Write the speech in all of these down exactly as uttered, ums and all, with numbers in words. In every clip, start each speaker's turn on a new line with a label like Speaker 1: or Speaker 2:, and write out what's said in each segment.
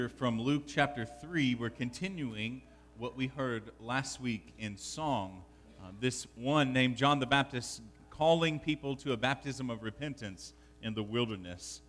Speaker 1: From Luke chapter three, we're continuing what we heard last week in song. Uh, this one named John the Baptist calling people to a baptism of repentance in the wilderness.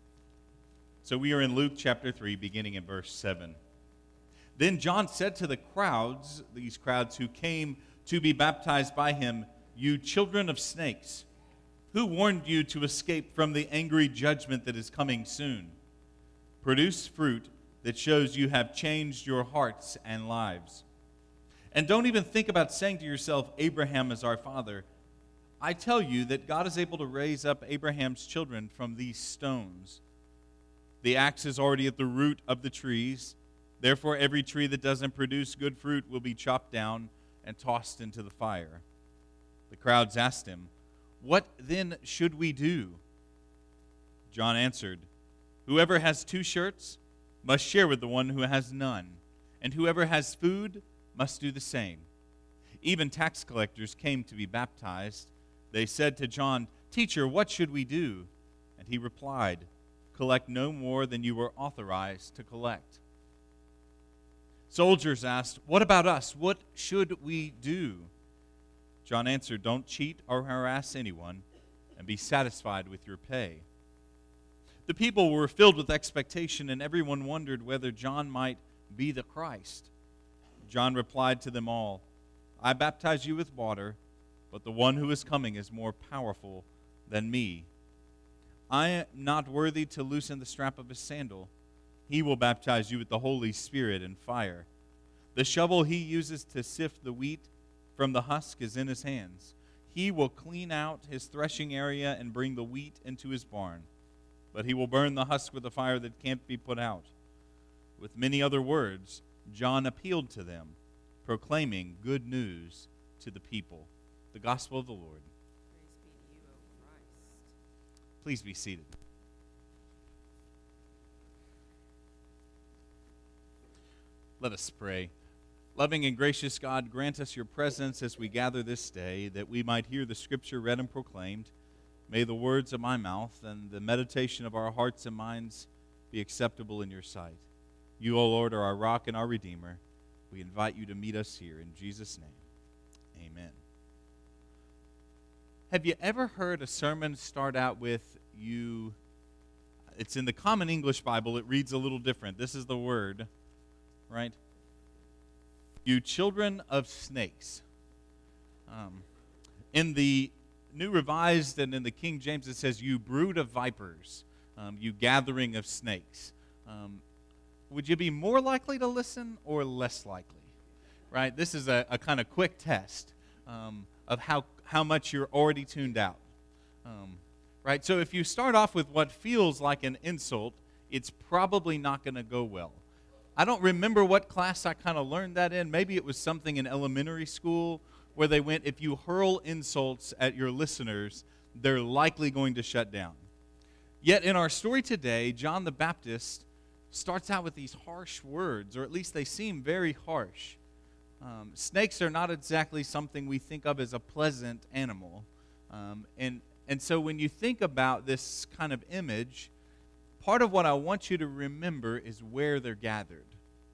Speaker 1: So we are in Luke chapter three, beginning in verse seven. Then John said to the crowds, these crowds who came to be baptized by him, "You children of snakes, who warned you to escape from the angry judgment that is coming soon? Produce fruit that shows you have changed your hearts and lives. And don't even think about saying to yourself, 'Abraham is our father.' I tell you that God is able to raise up Abraham's children from these stones. The axe is already at the root of the trees. Therefore, every tree that doesn't produce good fruit will be chopped down and tossed into the fire." The crowds asked him, "What then should we do?" John answered, "Whoever has two shirts must share with the one who has none, and whoever has food must do the same." Even tax collectors came to be baptized. They said to John, "Teacher, what should we do?" And he replied, "Collect no more than you were authorized to collect." Soldiers asked, "What about us? What should we do?" John answered, "Don't cheat or harass anyone, and be satisfied with your pay." The people were filled with expectation, and everyone wondered whether John might be the Christ. John replied to them all, "I baptize you with water, but the one who is coming is more powerful than me. I am not worthy to loosen the strap of his sandal. He will baptize you with the Holy Spirit and fire. The shovel he uses to sift the wheat from the husk is in his hands. He will clean out his threshing area and bring the wheat into his barn. But he will burn the husk with a fire that can't be put out." With many other words, John appealed to them, proclaiming good news to the people. The gospel of the Lord.
Speaker 2: Praise be to you, O Christ.
Speaker 1: Please be seated. Let us pray. Loving and gracious God, grant us your presence as we gather this day, that we might hear the scripture read and proclaimed. May the words of my mouth and the meditation of our hearts and minds be acceptable in your sight. You, O Lord, are our rock and our redeemer. We invite you to meet us here. In Jesus' name, amen. Have you ever heard a sermon start out with you? It's in the Common English Bible. It reads a little different. This is the word, right? You children of snakes. Um, in the New Revised and in the King James, it says, "You brood of vipers, um, you gathering of snakes." Um, would you be more likely to listen or less likely? Right? This is a, a kind of quick test um, of how, how much you're already tuned out. Um, right? So if you start off with what feels like an insult, it's probably not going to go well. I don't remember what class I kind of learned that in. Maybe it was something in elementary school where they went, if you hurl insults at your listeners, they're likely going to shut down. Yet in our story today, John the Baptist starts out with these harsh words, or at least they seem very harsh. Um, snakes are not exactly something we think of as a pleasant animal. Um, and, and so when you think about this kind of image, part of what I want you to remember is where they're gathered.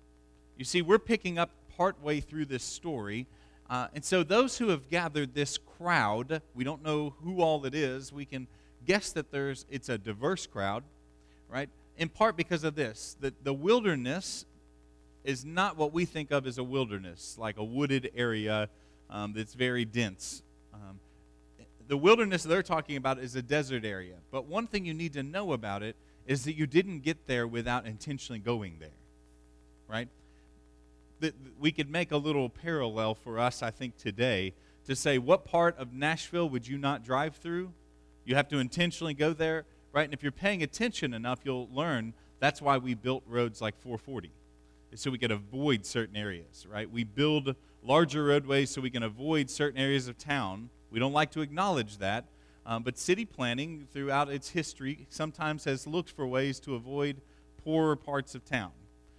Speaker 1: You see, we're picking up partway through this story. Uh, and so those who have gathered this crowd, we don't know who all it is. We can guess that there's it's a diverse crowd, right? In part because of this, that the wilderness is not what we think of as a wilderness, like a wooded area um, that's very dense. Um, the wilderness they're talking about is a desert area. But one thing you need to know about it is that you didn't get there without intentionally going there, right? That we could make a little parallel for us, I think, today to say, what part of Nashville would you not drive through? You have to intentionally go there, right? And if you're paying attention enough, you'll learn that's why we built roads like four forty, so we could avoid certain areas, right? We build larger roadways so we can avoid certain areas of town. We don't like to acknowledge that, um, but city planning throughout its history sometimes has looked for ways to avoid poorer parts of town.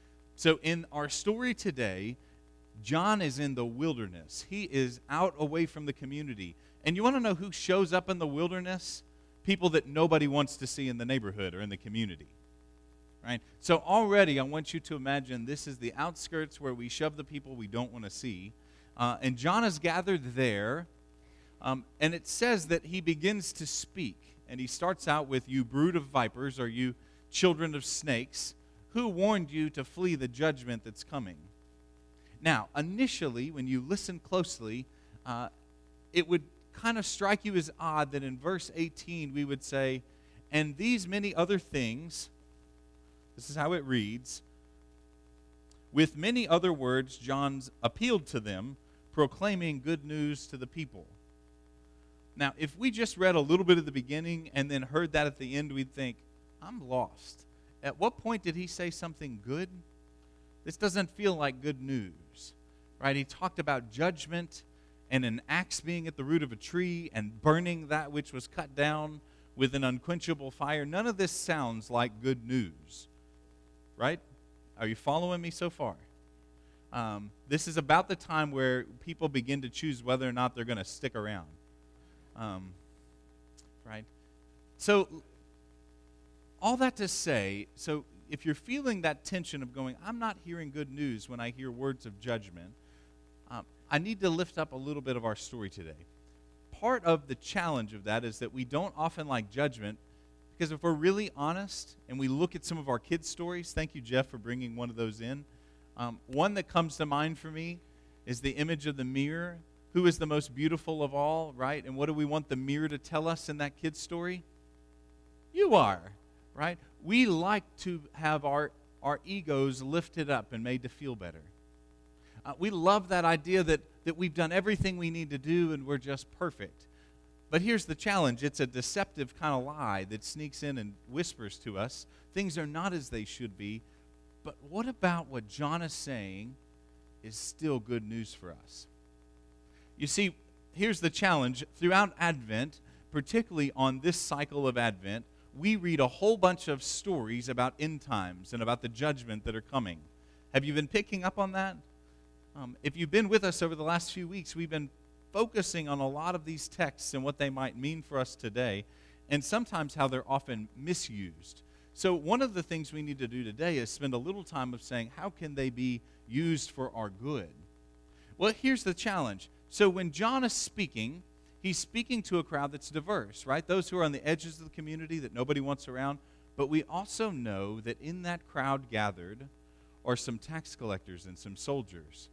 Speaker 1: So in our story today, John is in the wilderness. He is out away from the community. And you want to know who shows up in the wilderness? People that nobody wants to see in the neighborhood or in the community. right? So already I want you to imagine this is the outskirts where we shove the people we don't want to see. Uh, and John is gathered there, um, and it says that he begins to speak. And he starts out with, "You brood of vipers," or "You children of snakes, who warned you to flee the judgment that's coming?" Now, initially, when you listen closely, uh, it would kind of strike you as odd that in verse eighteen we would say, "And these many other things," this is how it reads, "with many other words John's appealed to them, proclaiming good news to the people." Now, if we just read a little bit at the beginning and then heard that at the end, we'd think, I'm lost. At what point did he say something good? This doesn't feel like good news, right? He talked about judgment and an axe being at the root of a tree and burning that which was cut down with an unquenchable fire. None of this sounds like good news, right? Are you following me so far? Um, this is about the time where people begin to choose whether or not they're going to stick around, um, right? So all that to say, so if you're feeling that tension of going, I'm not hearing good news when I hear words of judgment, um, I need to lift up a little bit of our story today. Part of the challenge of that is that we don't often like judgment, because if we're really honest and we look at some of our kids' stories, thank you, Jeff, for bringing one of those in. Um, one that comes to mind for me is the image of the mirror. Who is the most beautiful of all, right? And what do we want the mirror to tell us in that kid's story? You are, right? We like to have our, our egos lifted up and made to feel better. Uh, we love that idea that, that we've done everything we need to do and we're just perfect. But here's the challenge. It's a deceptive kind of lie that sneaks in and whispers to us. Things are not as they should be. But what about what John is saying is still good news for us? You see, here's the challenge. Throughout Advent, particularly on this cycle of Advent, we read a whole bunch of stories about end times and about the judgment that are coming. Have you been picking up on that? Um, if you've been with us over the last few weeks, we've been focusing on a lot of these texts and what they might mean for us today, and sometimes how they're often misused. So one of the things we need to do today is spend a little time of saying, how can they be used for our good? Well, here's the challenge. So when John is speaking, he's speaking to a crowd that's diverse, right? Those who are on the edges of the community that nobody wants around. But we also know that in that crowd gathered are some tax collectors and some soldiers,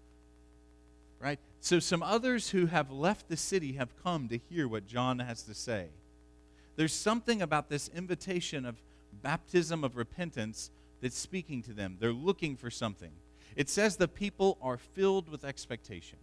Speaker 1: right? So some others who have left the city have come to hear what John has to say. There's something about this invitation of baptism of repentance that's speaking to them. They're looking for something. It says the people are filled with expectation.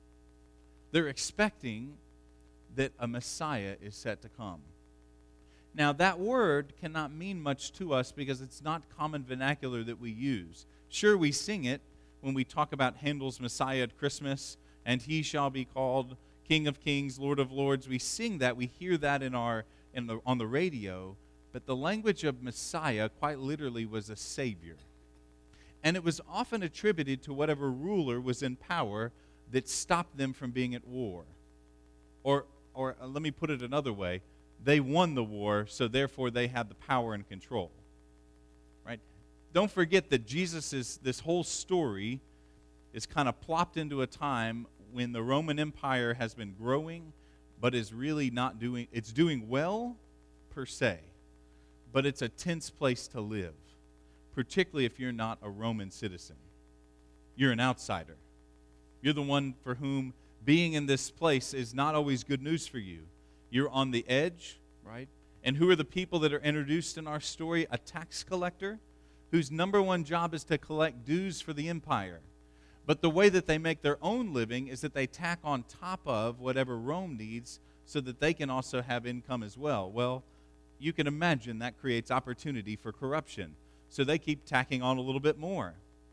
Speaker 1: They're expecting that a Messiah is set to come. Now, that word cannot mean much to us because it's not common vernacular that we use. Sure, we sing it when we talk about Handel's Messiah at Christmas, and he shall be called King of Kings, Lord of Lords. We sing that. We hear that in our in the, on the radio. But the language of Messiah quite literally was a savior. And it was often attributed to whatever ruler was in power that stopped them from being at war. Or, or uh, let me put it another way. They won the war, so therefore they had the power and control. Right? Don't forget that Jesus is, this whole story is kind of plopped into a time when the Roman Empire has been growing, but is really not doing, it's doing well per se. But it's a tense place to live, particularly if you're not a Roman citizen. You're an outsider. You're the one for whom being in this place is not always good news for you. You're on the edge, right? And who are the people that are introduced in our story? A tax collector whose number one job is to collect dues for the empire. But the way that they make their own living is that they tack on top of whatever Rome needs so that they can also have income as well. Well, you can imagine that creates opportunity for corruption. So they keep tacking on a little bit more.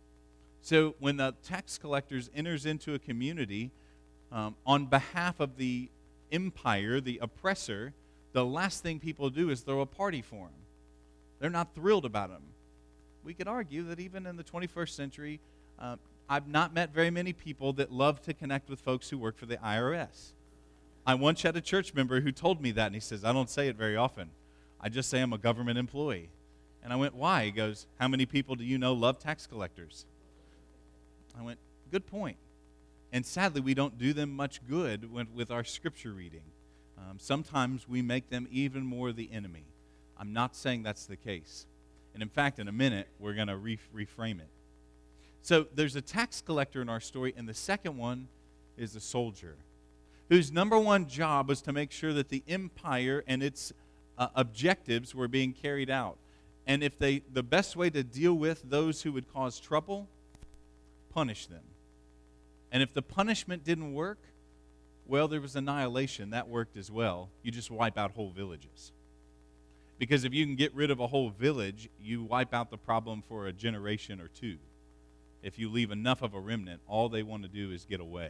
Speaker 1: So when the tax collectors enters into a community um, on behalf of the empire, the oppressor, the last thing people do is throw a party for him. They're not thrilled about him. We could argue that even in the twenty-first century, uh, I've not met very many people that love to connect with folks who work for the I R S. I once had a church member who told me that, and he says, I don't say it very often. I just say I'm a government employee. And I went, why? He goes, how many people do you know love tax collectors? I went, good point. And sadly, we don't do them much good when, with our scripture reading. Um, sometimes we make them even more the enemy. I'm not saying that's the case. And in fact, in a minute, we're going to re- reframe it. So there's a tax collector in our story, and the second one is a soldier, whose number one job was to make sure that the empire and its uh, objectives were being carried out. And if they, the best way to deal with those who would cause trouble, punish them. And if the punishment didn't work, well, there was annihilation. That worked as well. You just wipe out whole villages. Because if you can get rid of a whole village, you wipe out the problem for a generation or two. If you leave enough of a remnant, all they want to do is get away.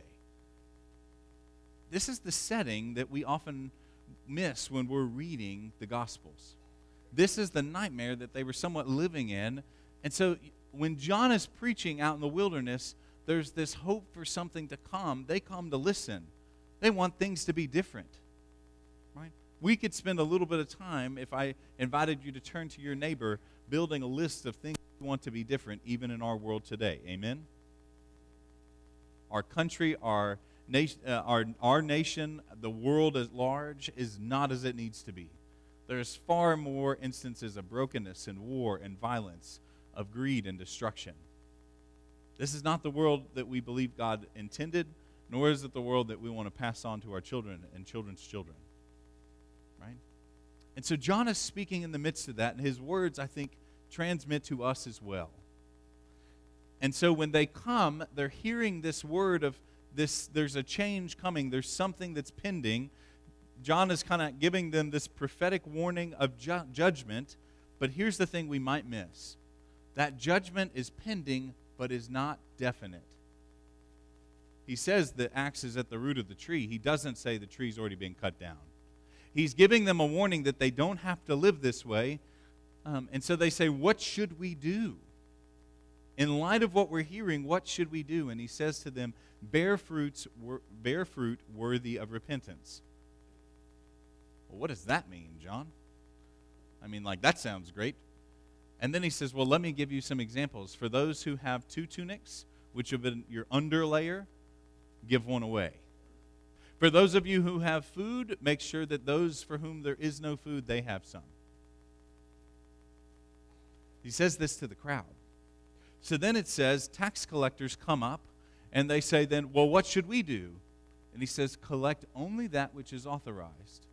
Speaker 1: This is the setting that we often miss when we're reading the Gospels. This is the nightmare that they were somewhat living in. And so when John is preaching out in the wilderness, there's this hope for something to come. They come to listen. They want things to be different. Right? We could spend a little bit of time, if I invited you to turn to your neighbor, building a list of things we want to be different, even in our world today. Amen? Our country, our nation, uh, our, our nation, the world at large is not as it needs to be. There's far more instances of brokenness and war and violence, of greed and destruction. This is not the world that we believe God intended, nor is it the world that we want to pass on to our children and children's children. Right? And so John is speaking in the midst of that, and his words, I think, transmit to us as well. And so when they come, they're hearing this word of this, there's a change coming, there's something that's pending. John is kind of giving them this prophetic warning of ju- judgment, but here's the thing we might miss. That judgment is pending, but is not definite. He says the axe is at the root of the tree. He doesn't say the tree's already been cut down. He's giving them a warning that they don't have to live this way. Um, and so they say, what should we do? In light of what we're hearing, what should we do? And he says to them, bear fruits, wor- bear fruit worthy of repentance. Well, what does that mean, John? I mean, like, that sounds great. And then he says, well, let me give you some examples. For those who have two tunics, which have been your underlayer, give one away. For those of you who have food, make sure that those for whom there is no food, they have some. He says this to the crowd. So then it says, tax collectors come up, and they say then, well, what should we do? And he says, collect only that which is authorized.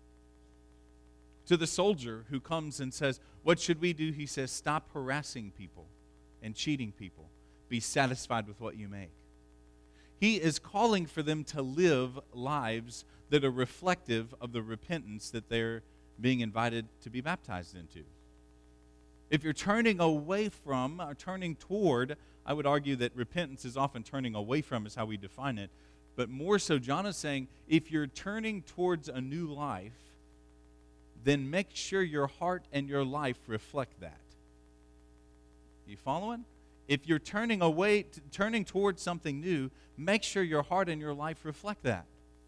Speaker 1: To the soldier who comes and says, what should we do? He says, stop harassing people and cheating people. Be satisfied with what you make. He is calling for them to live lives that are reflective of the repentance that they're being invited to be baptized into. If you're turning away from or turning toward, I would argue that repentance is often turning away from is how we define it. But more so, John is saying, if you're turning towards a new life, then make sure your heart and your life reflect that. You following? If you're turning away, t- turning towards something new, make sure your heart and your life reflect that.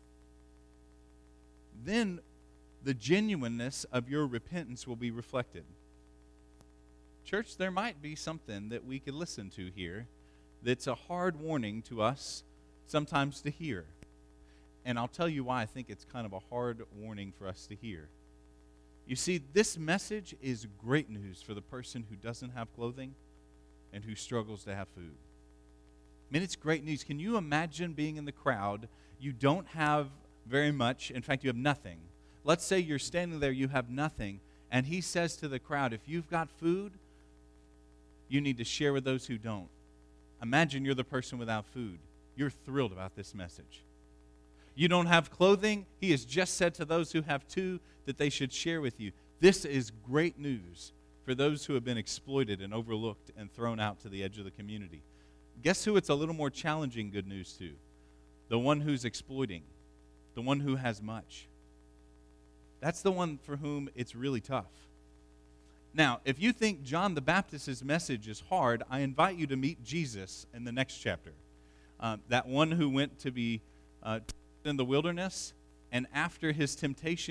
Speaker 1: Then the genuineness of your repentance will be reflected. Church, there might be something that we could listen to here that's a hard warning to us sometimes to hear. And I'll tell you why I think it's kind of a hard warning for us to hear. You see, this message is great news for the person who doesn't have clothing and who struggles to have food. I mean, it's great news. Can you imagine being in the crowd? You don't have very much. In fact, you have nothing. Let's say you're standing there, you have nothing, and he says to the crowd, if you've got food, you need to share with those who don't. Imagine you're the person without food. You're thrilled about this message. You don't have clothing. He has just said to those who have two that they should share with you. This is great news for those who have been exploited and overlooked and thrown out to the edge of the community. Guess who it's a little more challenging good news to? The one who's exploiting, the one who has much. That's the one for whom it's really tough. Now, if you think John the Baptist's message is hard, I invite you to meet Jesus in the next chapter. Uh, that one who went to be uh, in the wilderness, and after his temptation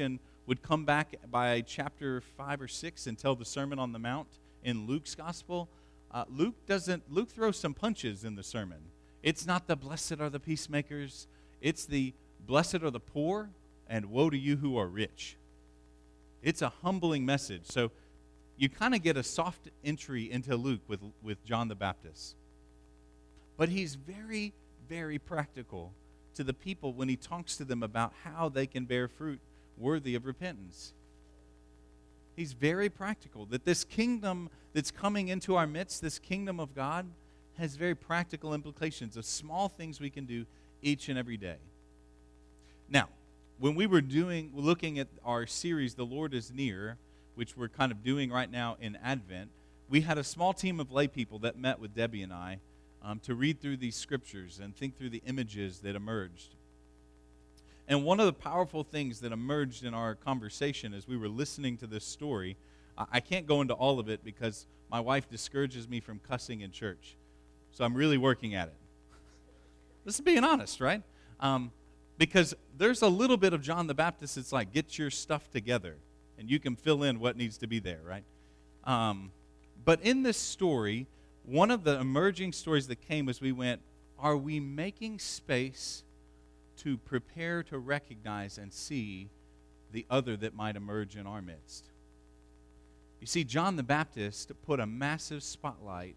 Speaker 1: would come back by chapter five or six and tell the Sermon on the Mount in Luke's gospel, uh, Luke doesn't. Luke throws some punches in the sermon. It's not the blessed are the peacemakers. It's the blessed are the poor and woe to you who are rich. It's a humbling message. So you kind of get a soft entry into Luke with, with John the Baptist. But he's very, very practical to the people when he talks to them about how they can bear fruit worthy of repentance. He's very practical, that this kingdom that's coming into our midst, this kingdom of God, has very practical implications of small things we can do each and every day. Now, when we were doing, looking at our series, The Lord is Near, which we're kind of doing right now in Advent, we had a small team of lay people that met with Debbie and I um, to read through these scriptures and think through the images that emerged. And one of the powerful things that emerged in our conversation as we were listening to this story, I, I can't go into all of it because my wife discourages me from cussing in church. So I'm really working at it. This is being honest, right? Um, because there's a little bit of John the Baptist. It's like, get your stuff together, and you can fill in what needs to be there, right? Um, but in this story, one of the emerging stories that came as we went, are we making space to prepare to recognize and see the other that might emerge in our midst? You see, John the Baptist put a massive spotlight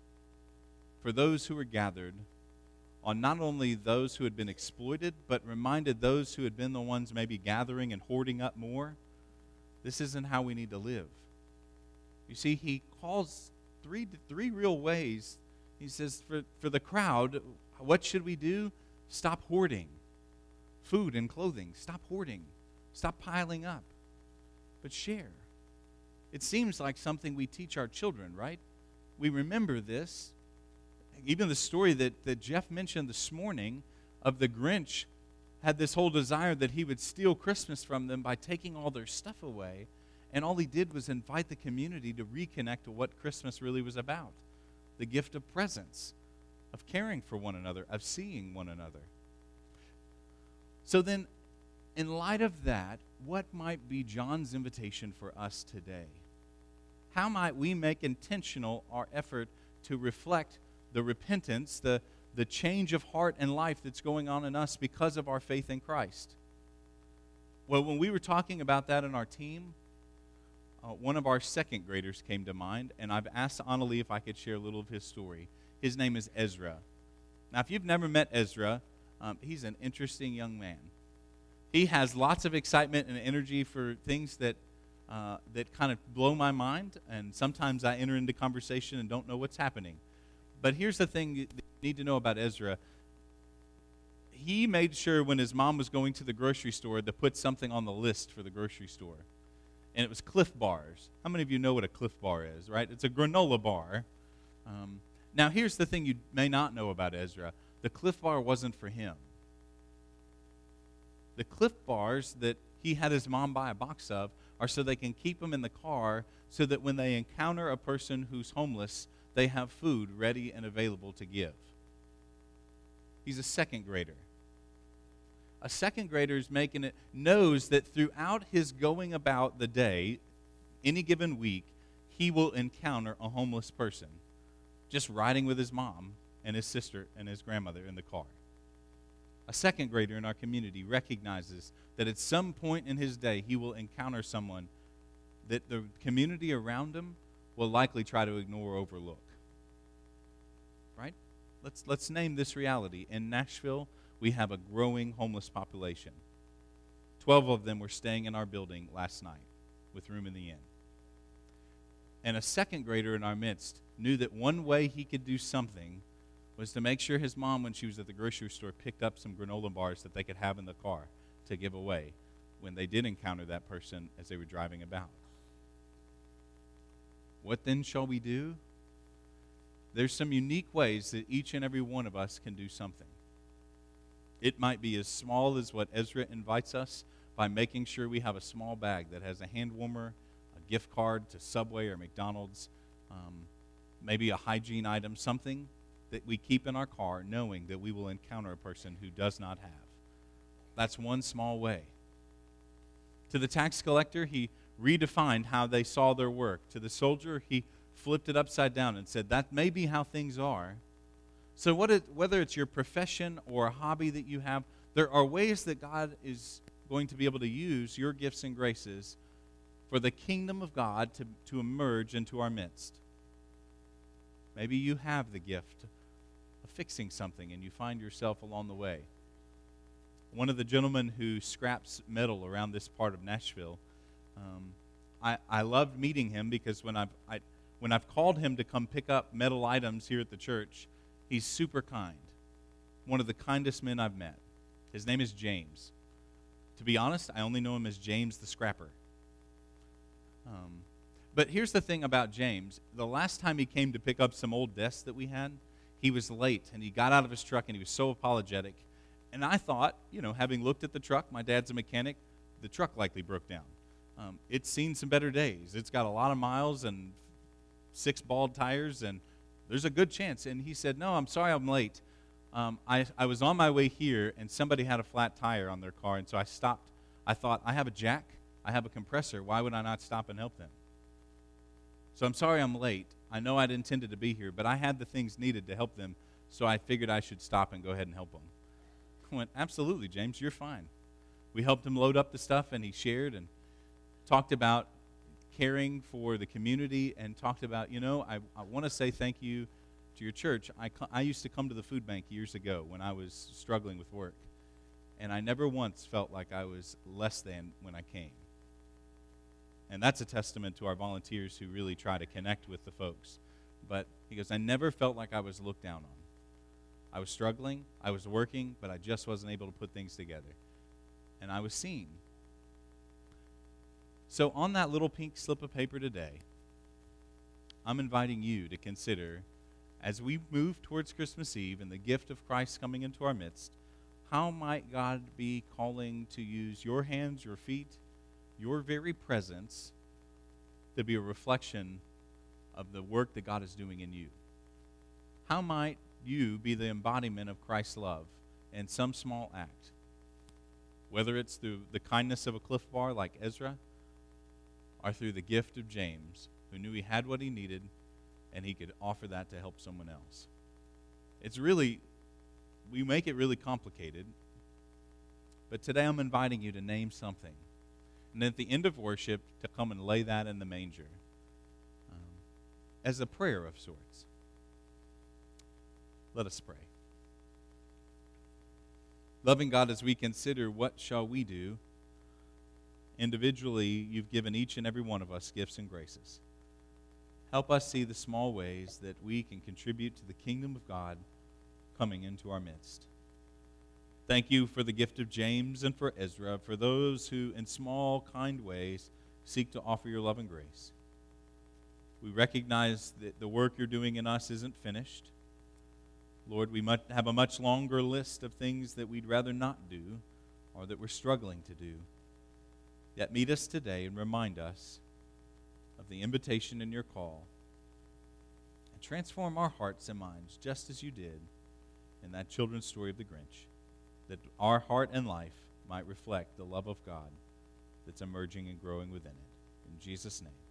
Speaker 1: for those who were gathered on not only those who had been exploited, but reminded those who had been the ones maybe gathering and hoarding up more, this isn't how we need to live. You see, he calls three, three real ways. He says, for, for the crowd, what should we do? Stop hoarding food and clothing. Stop hoarding. Stop piling up. But share. It seems like something we teach our children, right? We remember this. Even the story that, that Jeff mentioned this morning of the Grinch had this whole desire that he would steal Christmas from them by taking all their stuff away. And all he did was invite the community to reconnect to what Christmas really was about. The gift of presence, of caring for one another, of seeing one another. So then, in light of that, what might be John's invitation for us today? How might we make intentional our effort to reflect the repentance, the, the change of heart and life that's going on in us because of our faith in Christ? Well, when we were talking about that in our team, uh, one of our second graders came to mind, and I've asked Annalie if I could share a little of his story. His name is Ezra. Now, if you've never met Ezra, um, he's an interesting young man. He has lots of excitement and energy for things that uh, that kind of blow my mind, and sometimes I enter into conversation and don't know what's happening. But here's the thing you need to know about Ezra. He made sure when his mom was going to the grocery store to put something on the list for the grocery store. And it was Cliff Bars. How many of you know what a Cliff Bar is, right? It's a granola bar. Um, now, here's the thing you may not know about Ezra. The Cliff Bar wasn't for him. The Cliff Bars that he had his mom buy a box of are so they can keep them in the car so that when they encounter a person who's homeless, they have food ready and available to give. He's a second grader. A second grader is making it, knows that throughout his going about the day, any given week, he will encounter a homeless person just riding with his mom and his sister and his grandmother in the car. A second grader in our community recognizes that at some point in his day, he will encounter someone that the community around him will likely try to ignore or overlook. Right? Let's, let's name this reality. In Nashville, we have a growing homeless population. Twelve of them were staying in our building last night with room in the inn. And a second grader in our midst knew that one way he could do something was to make sure his mom, when she was at the grocery store, picked up some granola bars that they could have in the car to give away when they did encounter that person as they were driving about. What then shall we do? There's some unique ways that each and every one of us can do something. It might be as small as what Ezra invites us by making sure we have a small bag that has a hand warmer, a gift card to Subway or McDonald's, um, maybe a hygiene item, something that we keep in our car knowing that we will encounter a person who does not have. That's one small way. To the tax collector, he redefined how they saw their work. To the soldier, he flipped it upside down and said, that may be how things are. So what it, whether it's your profession or a hobby that you have, there are ways that God is going to be able to use your gifts and graces for the kingdom of God to, to emerge into our midst. Maybe you have the gift of fixing something and you find yourself along the way. One of the gentlemen who scraps metal around this part of Nashville, um, I, I loved meeting him because when I've, I, when I've called him to come pick up metal items here at the church, he's super kind. One of the kindest men I've met. His name is James. To be honest, I only know him as James the Scrapper. Um, but here's the thing about James. The last time he came to pick up some old desks that we had, he was late, and he got out of his truck, and he was so apologetic. And I thought, you know, having looked at the truck, my dad's a mechanic, the truck likely broke down. Um, it's seen some better days. It's got a lot of miles and six bald tires, and there's a good chance. And he said, no, I'm sorry I'm late. Um, I, I was on my way here, and somebody had a flat tire on their car, and so I stopped. I thought, I have a jack, I have a compressor. Why would I not stop and help them? So I'm sorry I'm late. I know I'd intended to be here, but I had the things needed to help them, so I figured I should stop and go ahead and help them. I went, absolutely, James, you're fine. We helped him load up the stuff, and he shared and talked about caring for the community and talked about, you know, I, I want to say thank you to your church. I, I used to come to the food bank years ago when I was struggling with work, and I never once felt like I was less than when I came. And that's a testament to our volunteers who really try to connect with the folks. But he goes, I never felt like I was looked down on. I was struggling, I was working, but I just wasn't able to put things together. And I was seen. So on that little pink slip of paper today, I'm inviting you to consider, as we move towards Christmas Eve and the gift of Christ coming into our midst, how might God be calling to use your hands, your feet, your very presence to be a reflection of the work that God is doing in you? How might you be the embodiment of Christ's love in some small act? Whether it's through the kindness of a Cliff Bar like Ezra, or through the gift of James, who knew he had what he needed and he could offer that to help someone else. It's really, we make it really complicated, but today I'm inviting you to name something. And at the end of worship, to come and lay that in the manger um, as a prayer of sorts. Let us pray. Loving God, as we consider what shall we do, individually, you've given each and every one of us gifts and graces. Help us see the small ways that we can contribute to the kingdom of God coming into our midst. Thank you for the gift of James and for Ezra, for those who, in small, kind ways, seek to offer your love and grace. We recognize that the work you're doing in us isn't finished. Lord, we might have a much longer list of things that we'd rather not do or that we're struggling to do. Yet meet us today and remind us of the invitation in your call. And transform our hearts and minds just as you did in that children's story of the Grinch, that our heart and life might reflect the love of God that's emerging and growing within it. In Jesus' name.